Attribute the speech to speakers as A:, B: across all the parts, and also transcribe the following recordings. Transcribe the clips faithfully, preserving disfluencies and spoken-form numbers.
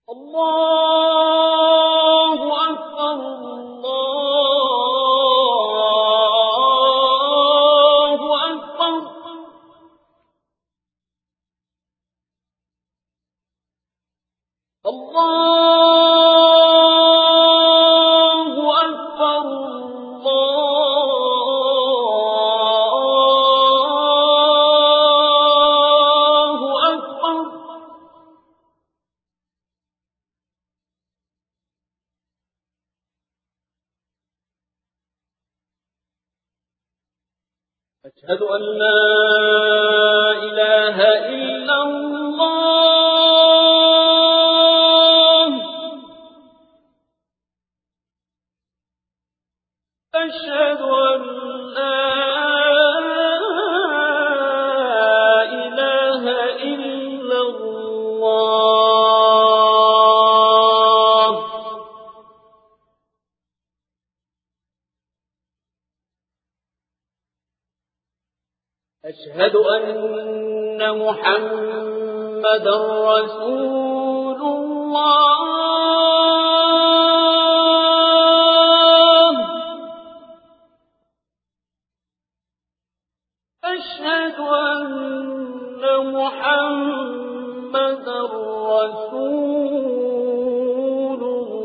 A: الله أكبر الله أكبر الله أكبر الله أكبر أشهد أن لا إله إلا الله أشهد أن لا إله إلا الله أشهد أن محمدا رسول الله أشهد أن محمدا رسول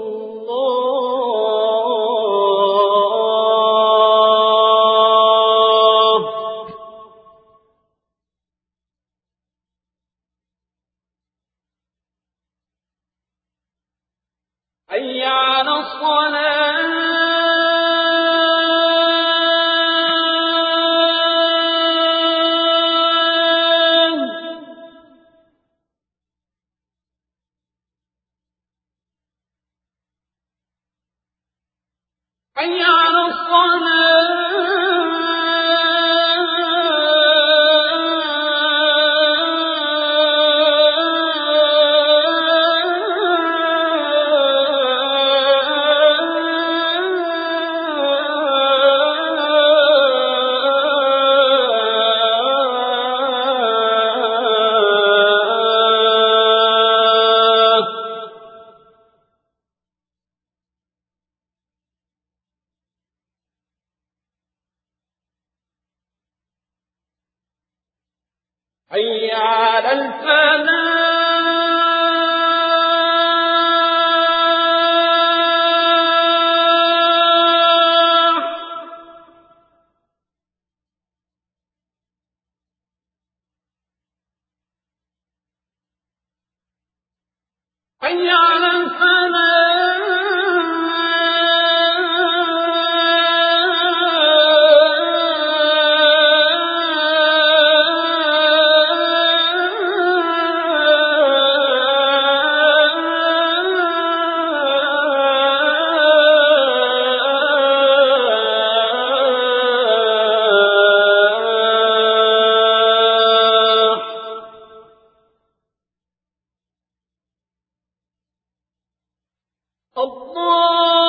A: الله حي على الصلاة حي على حي على الفلاح حي على الفلاح الله